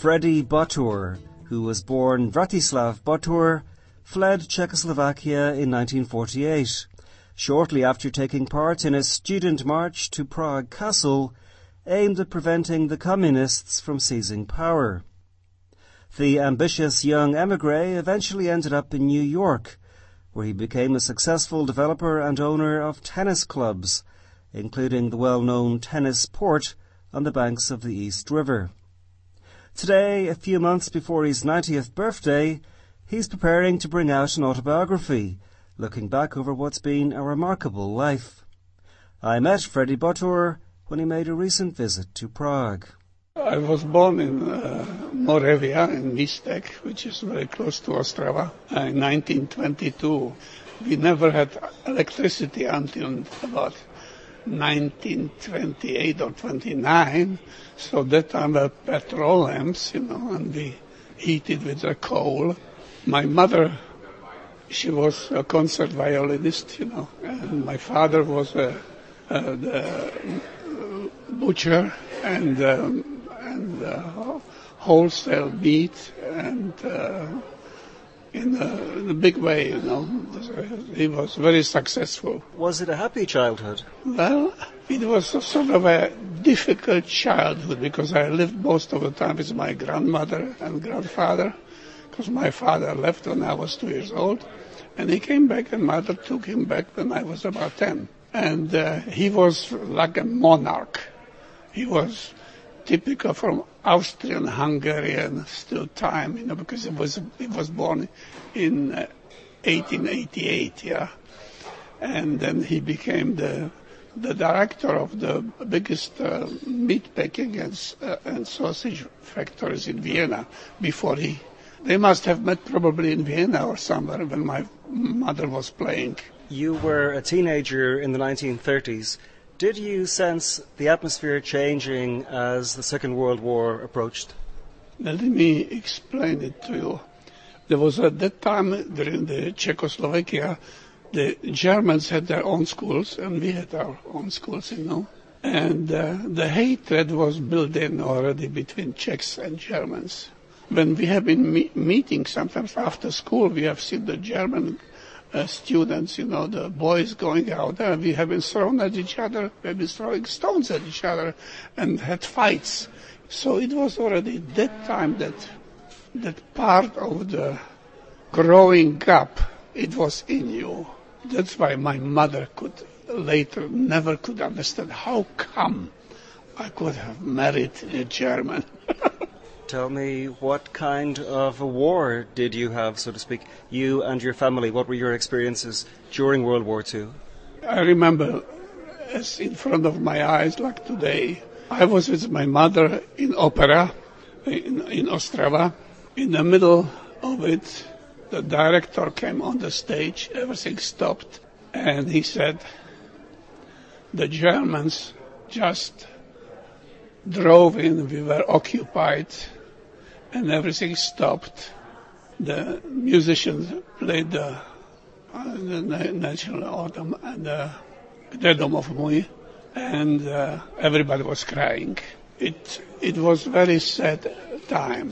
Freddy Botur, who was born Vratislav Botur, fled Czechoslovakia in 1948, shortly after taking part in a student march to Prague Castle aimed at preventing the communists from seizing power. The ambitious young émigré eventually ended up in New York, where he became a successful developer and owner of tennis clubs, including the well-known Tennis Port on the banks of the East River. Today, a few months before his 90th birthday, he's preparing to bring out an autobiography, looking back over what's been a remarkable life. I met Freddy Botur when he made a recent visit to Prague. I was born in Moravia, in Místek, which is very close to Ostrava, in 1922. We never had electricity until about 1928 or 29, so that time were petrol lamps, and we heated with the coal. My mother, she was a concert violinist, and my father was the butcher and wholesale meat, and in a big way, He was very successful. Was it a happy childhood? Well, it was sort of a difficult childhood because I lived most of the time with my grandmother and grandfather, because my father left when I was 2 years old, and he came back, and mother took him back when I was about 10. And he was like a monarch. He was typical from Austrian-Hungarian still time, because he was born in 1888, and then he became the director of the biggest meat packing and sausage factories in Vienna. They must have met probably in Vienna or somewhere when my mother was playing. You were a teenager in the 1930s. Did you sense the atmosphere changing as the Second World War approached? Let me explain it to you. There was at that time, during the Czechoslovakia, the Germans had their own schools, and we had our own schools, And the hatred was built in already between Czechs and Germans. When we have been meeting, sometimes after school, we have seen the German students, the boys going out there. We have been thrown at each other, we have been throwing stones at each other and had fights. So it was already that time that part of the growing up, it was in you. That's why my mother never could understand how come I could have married a German. Tell me, what kind of a war did you have, so to speak, you and your family? What were your experiences during World War II? I remember, as in front of my eyes, like today, I was with my mother in opera in Ostrava. In the middle of it, the director came on the stage, everything stopped, and he said, the Germans just drove in, we were occupied, and everything stopped. The musicians played the national anthem and the Domov Můj, and everybody was crying. It was very sad time.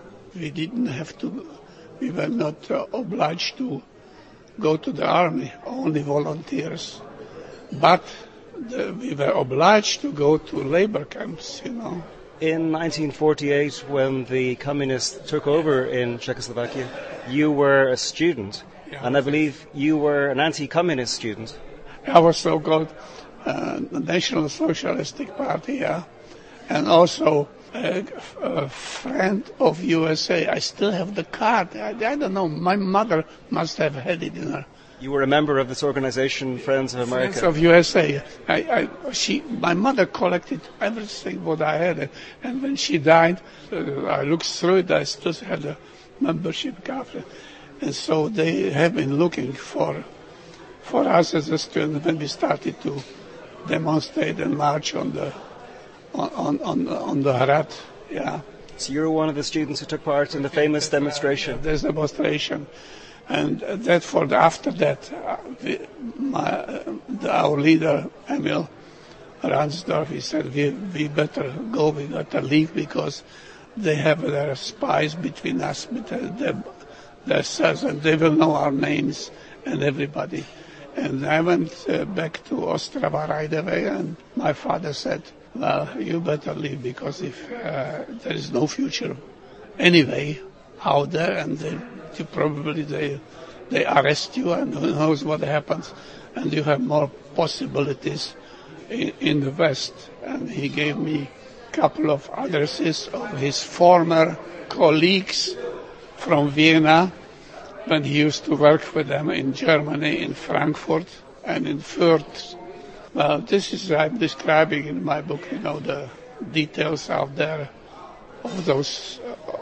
We were not obliged to go to the army, only volunteers. But we were obliged to go to labor camps, In 1948, when the communists took over in Czechoslovakia, you were a student, and I believe you were an anti-communist student. I was so-called National Socialistic Party, and also a friend of USA. I still have the card. I don't know. My mother must have had it in her. You were a member of this organization, Friends of America. Friends of USA. My mother collected everything what I had, and when she died, I looked through it. I still had a membership card, and so they have been looking for us as a student when we started to demonstrate and march on the Hrad. Yeah. So you're one of the students who took part in the famous demonstration. This demonstration. And after that, our leader, Emil Ransdorf, he said, we better go, we better leave, because they have their spies between us, themselves, and they will know our names and everybody. And I went back to Ostrava right away, and my father said, well, you better leave, because if there is no future anyway out there, and they arrest you, and who knows what happens, and you have more possibilities in the West. And he gave me a couple of addresses of his former colleagues from Vienna, when he used to work with them in Germany, in Frankfurt and in Fürth. Well, this is, I'm describing in my book, the details out there of those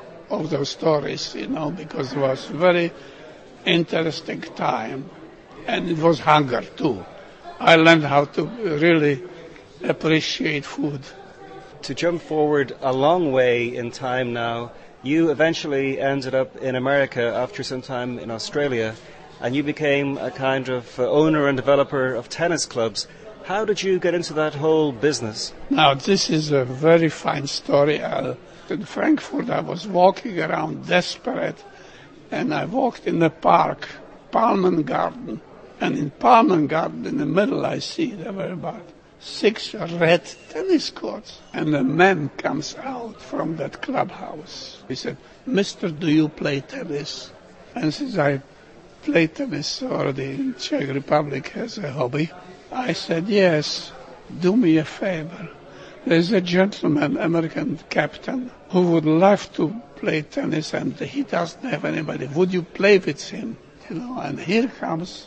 stories, because it was very interesting time, and it was hunger too. I learned how to really appreciate food. To jump forward a long way in time now, you eventually ended up in America after some time in Australia, and you became a kind of owner and developer of tennis clubs. How did you get into that whole business? Now, this is a very fine story. In Frankfurt, I was walking around desperate, and I walked in the park, Palmen Garden. And in Palmen Garden, in the middle, I see there were about 6 red tennis courts. And a man comes out from that clubhouse. He said, "Mister, do you play tennis?" And since I play tennis already in Czech Republic as a hobby, I said, "Yes, do me a favor. There's a gentleman, American captain, who would love to play tennis, and he doesn't have anybody. Would you play with him?" And here comes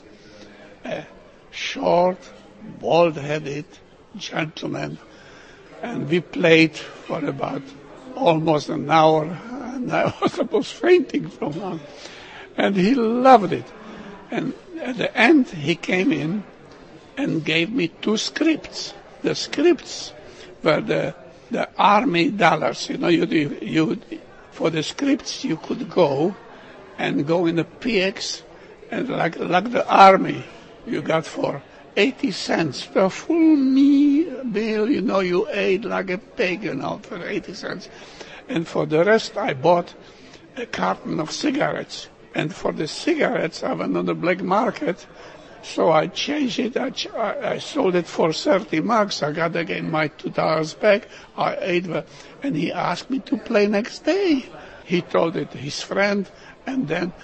a short, bald-headed gentleman, and we played for about almost an hour, and I was almost fainting from fun. And he loved it. And at the end, he came in and gave me 2 scripts. The scripts were the army dollars. You for the scripts you could go in the PX, and like the army, you got for 80 cents a full meal. You ate like a pig, for 80 cents. And for the rest, I bought a carton of cigarettes. And for the cigarettes, I went on the black market. So I changed it. I sold it for 30 marks. I got again my $2 back. I ate, and he asked me to play next day. He told it to his friend, and then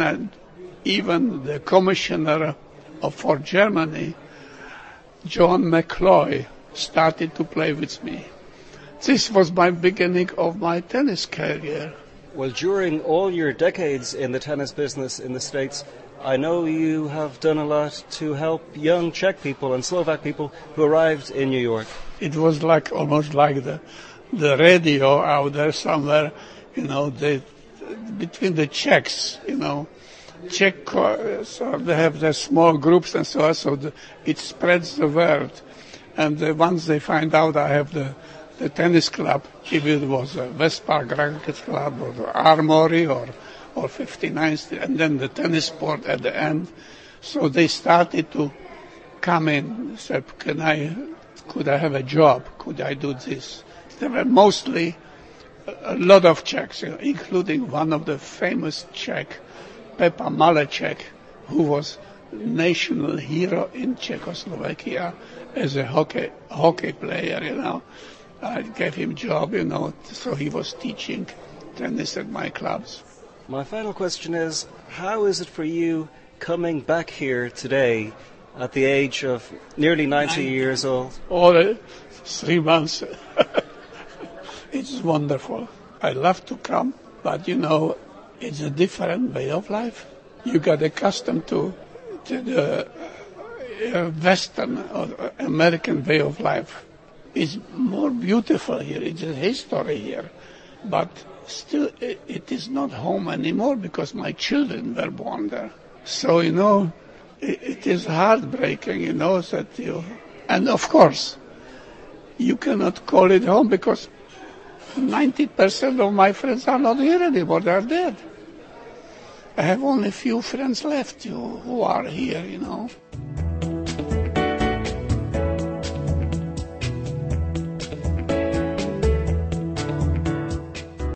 even the commissioner for Germany, John McCloy, started to play with me. This was my beginning of my tennis career. Well, during all your decades in the tennis business in the States, I know you have done a lot to help young Czech people and Slovak people who arrived in New York. It was almost like the radio out there somewhere, between the Czechs, Czech, so they have their small groups and so on, so it spreads the word. And once they find out I have the tennis club, if it was a West Park Racket Club or the Armory or 59th, and then the tennis sport at the end. So they started to come in, said, could I have a job? Could I do this? There were mostly a lot of Czechs, including one of the famous Czech, Pepa Maleček, who was national hero in Czechoslovakia as a hockey player, I gave him job, so he was teaching tennis at my clubs. My final question is, how is it for you coming back here today at the age of nearly 90 years old? All 3 months. It's wonderful. I love to come, but it's a different way of life. You got accustomed to the Western or American way of life. It's more beautiful here. It's a history here. But still, it is not home anymore because my children were born there. So, it is heartbreaking, that and of course, you cannot call it home because 90% of my friends are not here anymore. They are dead. I have only a few friends left who are here,